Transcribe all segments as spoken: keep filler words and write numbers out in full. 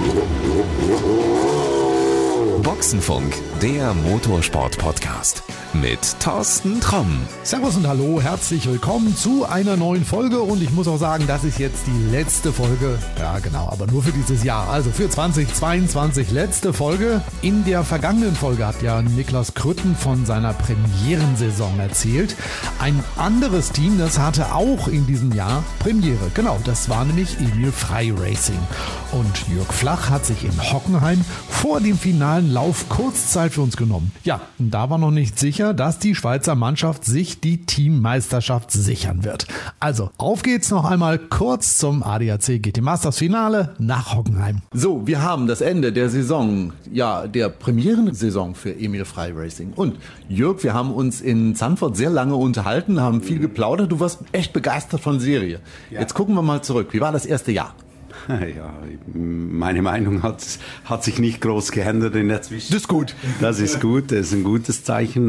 Boxenfunk, der Motorsport-Podcast mit Thorsten Tromm. Servus und hallo, herzlich willkommen zu einer neuen Folge und ich muss auch sagen, das ist jetzt die letzte Folge, ja genau, aber nur für dieses Jahr, also für zweitausendzweiundzwanzig letzte Folge. In der vergangenen Folge hat ja Niklas Krütten von seiner Premierensaison erzählt. Ein anderes Team, das hatte auch in diesem Jahr Premiere, genau, das war nämlich Emil Frey Racing. Und Jörg Flach hat sich in Hockenheim vor dem finalen Lauf Kurzzeit für uns genommen. Ja, und da war noch nicht sicher, dass die Schweizer Mannschaft sich die Teammeisterschaft sichern wird. Also, auf geht's noch einmal kurz zum A D A C G T Masters Finale nach Hockenheim. So, wir haben das Ende der Saison, ja, der Premierensaison für Emil Frey Racing. Und Jörg, wir haben uns in Zandvoort sehr lange unterhalten, haben viel geplaudert. Du warst echt begeistert von Serie. Ja. Jetzt gucken wir mal zurück. Wie war das erste Jahr? Ja, meine Meinung hat, hat sich nicht groß geändert in der Zwischenzeit. Das ist gut. Das ist gut, das ist ein gutes Zeichen.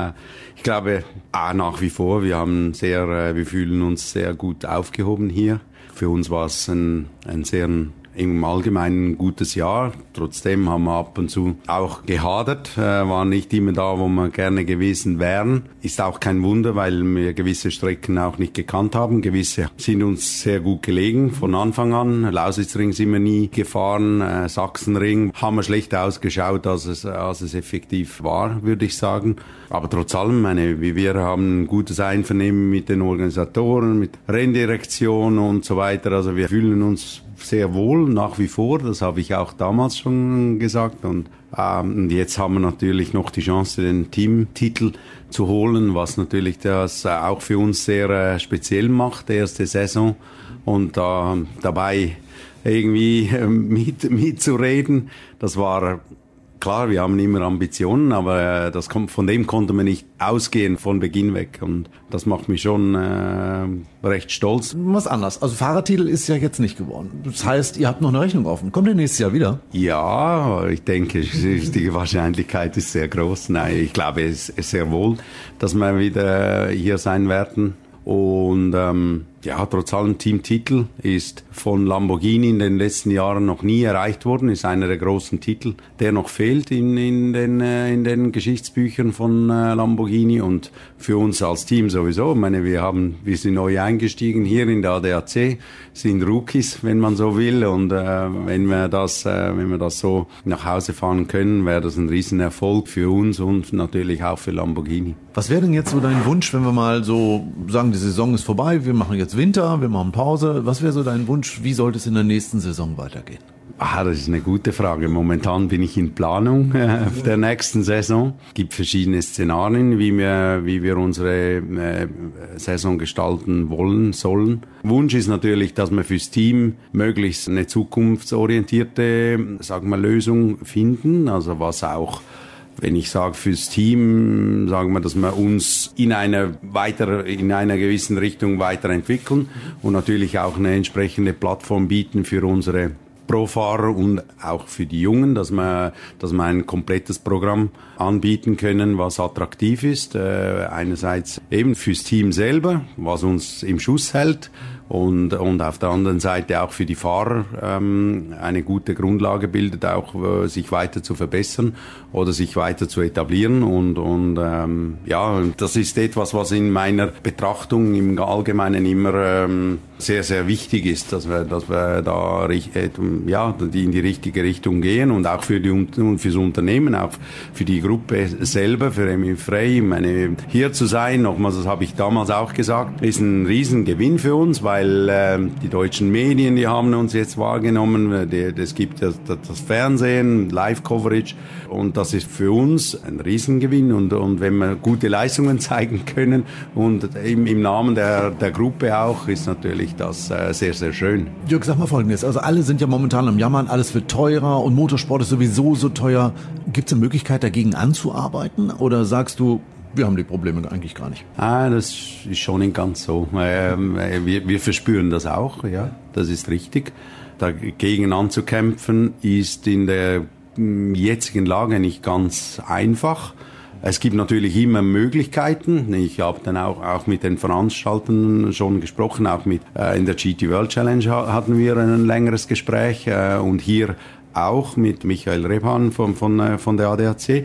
Ich glaube, nach wie vor, wir haben sehr, wir fühlen uns sehr gut aufgehoben hier. Für uns war es ein, ein sehr im Allgemeinen ein gutes Jahr. Trotzdem haben wir ab und zu auch gehadert, äh, waren nicht immer da, wo wir gerne gewesen wären. Ist auch kein Wunder, weil wir gewisse Strecken auch nicht gekannt haben. Gewisse sind uns sehr gut gelegen von Anfang an. Lausitzring sind wir nie gefahren, äh, Sachsenring haben wir schlecht ausgeschaut, als es, als es effektiv war, würde ich sagen. Aber trotz allem, meine, wir haben ein gutes Einvernehmen mit den Organisatoren, mit Renndirektion und so weiter. Also wir fühlen uns sehr wohl nach wie vor, das habe ich auch damals schon gesagt. Und ähm, jetzt haben wir natürlich noch die Chance, den Teamtitel zu holen, was natürlich das auch für uns sehr äh, speziell macht, die erste Saison. Und äh, dabei irgendwie äh, mit, mitzureden, das war klar, wir haben immer Ambitionen, aber äh, das kommt, von dem konnte man nicht ausgehen von Beginn weg. Und das macht mich schon äh, recht stolz. Was anders. Also Fahrertitel ist ja jetzt nicht geworden. Das heißt, ihr habt noch eine Rechnung offen. Kommt ihr nächstes Jahr wieder? Ja, ich denke, die Wahrscheinlichkeit ist sehr groß. Nein, ich glaube es ist sehr wohl, dass wir wieder hier sein werden. Und ähm, ja, trotz allem Teamtitel ist von Lamborghini in den letzten Jahren noch nie erreicht worden, ist einer der großen Titel, der noch fehlt in, in, den, äh, in den Geschichtsbüchern von äh, Lamborghini und für uns als Team sowieso. Ich meine, wir haben, wir sind neu eingestiegen hier in der A D A C, sind Rookies, wenn man so will, und äh, wenn wir das, äh, wenn wir das so nach Hause fahren können, wäre das ein Riesenerfolg für uns und natürlich auch für Lamborghini. Was wäre denn jetzt so dein Wunsch, wenn wir mal so sagen, die Saison ist vorbei, wir machen jetzt Winter, wir machen Pause. Was wäre so dein Wunsch? Wie sollte es in der nächsten Saison weitergehen? Ah, das ist eine gute Frage. Momentan bin ich in Planung äh, der nächsten Saison. Es gibt verschiedene Szenarien, wie wir, wie wir unsere äh, Saison gestalten wollen, sollen. Wunsch ist natürlich, dass wir fürs Team möglichst eine zukunftsorientierte, sagen wir, Lösung finden. Also was auch, wenn ich sage fürs Team, sagen wir, dass wir uns in einer weiter, in einer gewissen Richtung weiterentwickeln und natürlich auch eine entsprechende Plattform bieten für unsere Pro-Fahrer und auch für die Jungen, dass wir, dass wir ein komplettes Programm anbieten können, was attraktiv ist. Äh, einerseits eben fürs Team selber, was uns im Schuss hält, und, und auf der anderen Seite auch für die Fahrer ähm, eine gute Grundlage bildet, auch äh, sich weiter zu verbessern oder sich weiter zu etablieren. Und, und ähm, ja, das ist etwas, was in meiner Betrachtung im Allgemeinen immer ähm, sehr, sehr wichtig ist, dass wir, dass wir da äh, ja, die in die richtige Richtung gehen und auch für die und fürs Unternehmen, auch für die Gruppe selber, für Emil Frey. Ich meine, hier zu sein, nochmals, das habe ich damals auch gesagt, ist ein Riesengewinn für uns, weil äh, die deutschen Medien, die haben uns jetzt wahrgenommen, es gibt das, das Fernsehen, Live-Coverage, und das ist für uns ein Riesengewinn, und, und wenn wir gute Leistungen zeigen können und im, im Namen der, der Gruppe auch, ist natürlich das äh, sehr, sehr schön. Jörg, sag mal Folgendes, also alle sind ja momentan am Jammern, alles wird teurer und Motorsport ist sowieso so teuer. Gibt es eine Möglichkeit, dagegen anzuarbeiten, oder sagst du, wir haben die Probleme eigentlich gar nicht? Ah, das ist schon nicht ganz so. Ähm, wir, wir verspüren das auch, ja, das ist richtig. Dagegen anzukämpfen ist in der jetzigen Lage nicht ganz einfach. Es gibt natürlich immer Möglichkeiten. Ich habe dann auch, auch mit den Veranstaltern schon gesprochen, auch mit äh, in der G T World Challenge hatten wir ein längeres Gespräch, äh, und hier auch mit Michael Rebhan von, von, von der A D A C.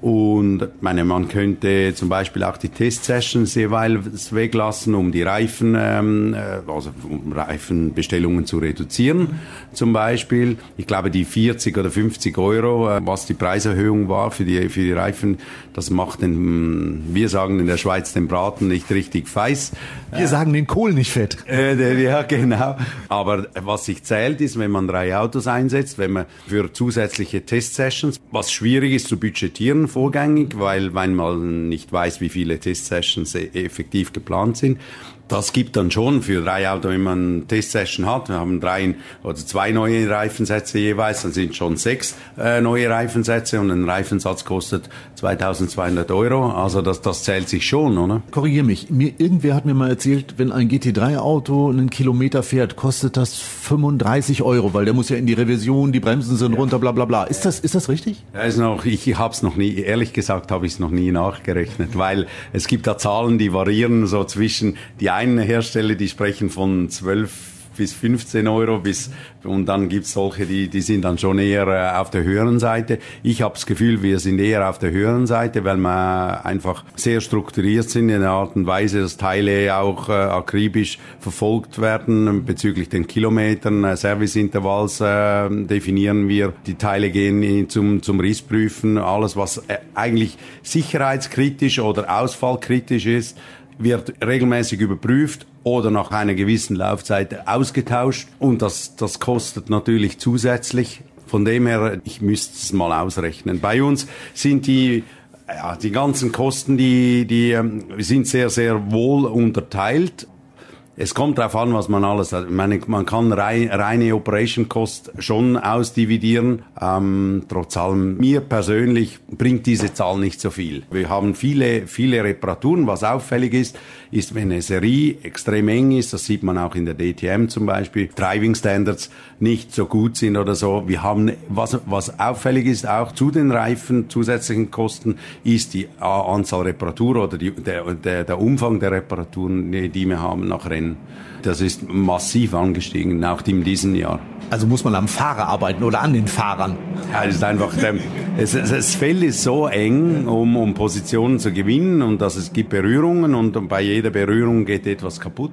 Und meine, man könnte zum Beispiel auch die Testsessions jeweils weglassen, um die Reifen, ähm, also um Reifenbestellungen zu reduzieren. Zum Beispiel, ich glaube, die vierzig oder fünfzig Euro, äh, was die Preiserhöhung war für die für die Reifen, das macht den, wir sagen in der Schweiz, den Braten nicht richtig feiß. Wir äh, sagen den Kohl nicht fett. Äh, ja, genau. Aber was sich zählt, ist, wenn man drei Autos einsetzt, wenn man für zusätzliche Testsessions, was schwierig ist zu budgetieren, vorgängig, weil, weil man nicht weiß, wie viele Testsessions effektiv geplant sind. Das gibt dann schon für drei Autos, wenn man eine Testsession hat, wir haben drei oder zwei neue Reifensätze jeweils, dann sind schon sechs äh, neue Reifensätze und ein Reifensatz kostet zweitausendzweihundert Euro, also das, das zählt sich schon, oder? Korrigier mich, mir, irgendwer hat mir mal erzählt, wenn ein G T drei Auto einen Kilometer fährt, kostet das fünfunddreißig Euro, weil der muss ja in die Revision, die Bremsen sind ja runter, bla bla bla. Ist das, ist das richtig? Ja, ist noch, ich habe es noch nie, ehrlich gesagt habe ich es noch nie nachgerechnet, weil es gibt da Zahlen, die variieren so zwischen die einen Hersteller, die sprechen von zwölf bis fünfzehn Euro bis, und dann gibt's solche, die, die sind dann schon eher äh, auf der höheren Seite. Ich habe das Gefühl, wir sind eher auf der höheren Seite, weil wir einfach sehr strukturiert sind in der Art und Weise, dass Teile auch äh, akribisch verfolgt werden bezüglich den Kilometern, äh, Serviceintervalls äh, definieren wir. Die Teile gehen in, zum, zum Rissprüfen, alles was äh, eigentlich sicherheitskritisch oder ausfallkritisch ist, wird regelmäßig überprüft oder nach einer gewissen Laufzeit ausgetauscht und das, das kostet natürlich zusätzlich. Von dem her, ich müsste es mal ausrechnen. Bei uns sind die, ja, die ganzen Kosten, die, die sind sehr, sehr wohl unterteilt. Es kommt darauf an, was man alles hat. Ich meine, man kann rein, reine Operation Cost schon ausdividieren. Ähm, trotz allem, mir persönlich bringt diese Zahl nicht so viel. Wir haben viele, viele Reparaturen. Was auffällig ist, ist, wenn eine Serie extrem eng ist, das sieht man auch in der D T M zum Beispiel, Driving Standards nicht so gut sind oder so. Wir haben, was, was auffällig ist, auch zu den Reifen, zusätzlichen Kosten, ist die Anzahl Reparatur oder die, der, der, der Umfang der Reparaturen, die wir haben nach Rennen. Das ist massiv angestiegen, auch in diesem Jahr. Also muss man am Fahrer arbeiten oder an den Fahrern? Ja, es ist einfach, es, es, das Feld ist so eng, um, um Positionen zu gewinnen und dass es gibt Berührungen und bei jeder Berührung geht etwas kaputt.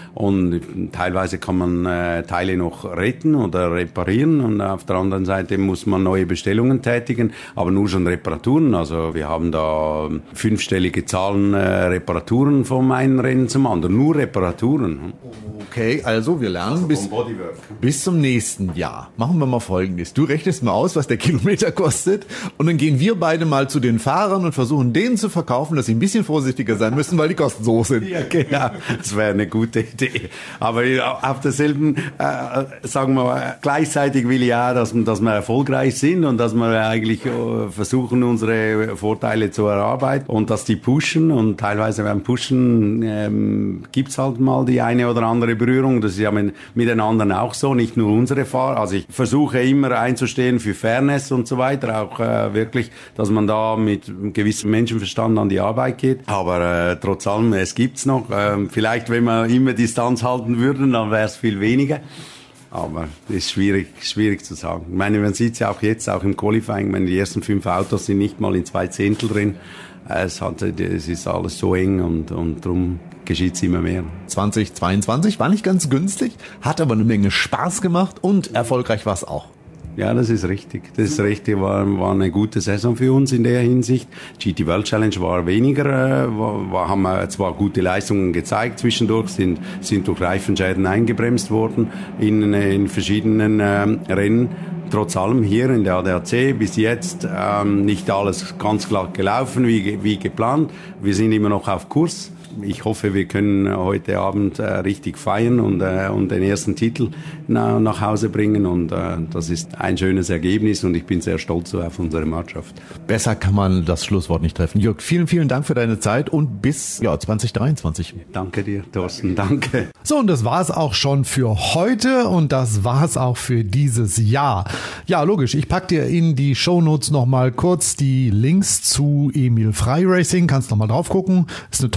Und teilweise kann man äh, Teile noch retten oder reparieren und auf der anderen Seite muss man neue Bestellungen tätigen, aber nur schon Reparaturen. Also wir haben da fünfstellige Zahlen äh, Reparaturen vom einen Rennen zum anderen, nur Reparaturen. Okay, also wir lernen bis, bis zum nächsten Jahr. Machen wir mal Folgendes. Du rechnest mal aus, was der Kilometer kostet und dann gehen wir beide mal zu den Fahrern und versuchen denen zu verkaufen, dass sie ein bisschen vorsichtiger sein müssen, weil die Kosten so sind. Ja, genau. Das wäre eine gute Idee. Aber auf derselben, äh, sagen wir mal, gleichzeitig will ich auch, dass, dass wir erfolgreich sind und dass wir eigentlich äh, versuchen, unsere Vorteile zu erarbeiten und dass die pushen und teilweise beim Pushen ähm, gibt's halt mal die eine oder andere Berührung. Das ist ja mit, mit den anderen auch so, nicht nur unsere Fahrer. Also ich versuche immer einzustehen für Fairness und so weiter, auch äh, wirklich, dass man da mit einem gewissen Menschenverstand an die Arbeit geht. Aber äh, trotz allem, es gibt's noch. Äh, vielleicht, wenn wir immer Distanz halten würden, dann wäre es viel weniger. Aber das ist schwierig, schwierig zu sagen. Ich meine, man sieht es ja auch jetzt, auch im Qualifying, wenn die ersten fünf Autos sind nicht mal in zwei Zehntel drin. Es, hat, es ist alles so eng und, und darum geschieht es immer mehr. zwanzig zweiundzwanzig war nicht ganz günstig, hat aber eine Menge Spaß gemacht und erfolgreich war es auch. Ja, das ist richtig. Das ist richtig. War, war eine gute Saison für uns in der Hinsicht. G T World Challenge war weniger, äh, war, war, haben wir zwar gute Leistungen gezeigt zwischendurch, sind, sind durch Reifenschäden eingebremst worden in, in verschiedenen äh, Rennen. Trotz allem hier in der A D A C bis jetzt ähm, nicht alles ganz glatt gelaufen wie, wie geplant. Wir sind immer noch auf Kurs. Ich hoffe, wir können heute Abend äh, richtig feiern und, äh, und den ersten Titel na, nach Hause bringen. Und äh, das ist ein schönes Ergebnis und ich bin sehr stolz auf unsere Mannschaft. Besser kann man das Schlusswort nicht treffen. Jörg, vielen, vielen Dank für deine Zeit und bis ja, zwanzig dreiundzwanzig. Danke dir, Thorsten, danke. So, und das war's auch schon für heute und das war's auch für dieses Jahr. Ja, logisch, ich pack dir in die Shownotes nochmal kurz die Links zu Emil Frey Racing. Kannst nochmal drauf gucken. Ist eine tolle Website.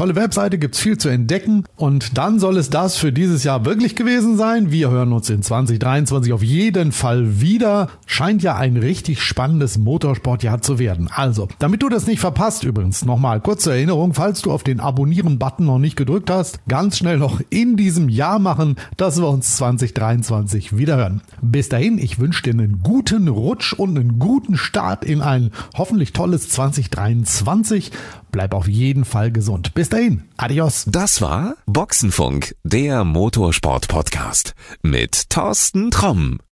Webseite gibt's viel zu entdecken und dann soll es das für dieses Jahr wirklich gewesen sein. Wir hören uns in zwanzig dreiundzwanzig auf jeden Fall wieder. Scheint ja ein richtig spannendes Motorsportjahr zu werden. Also, damit du das nicht verpasst, übrigens nochmal kurze Erinnerung, falls du auf den Abonnieren-Button noch nicht gedrückt hast, ganz schnell noch in diesem Jahr machen, dass wir uns zwanzig dreiundzwanzig wieder hören. Bis dahin, ich wünsche dir einen guten Rutsch und einen guten Start in ein hoffentlich tolles zwanzig dreiundzwanzig. Bleib auf jeden Fall gesund. Bis dahin, adios. Das war Boxenfunk, der Motorsport-Podcast mit Thorsten Tromm.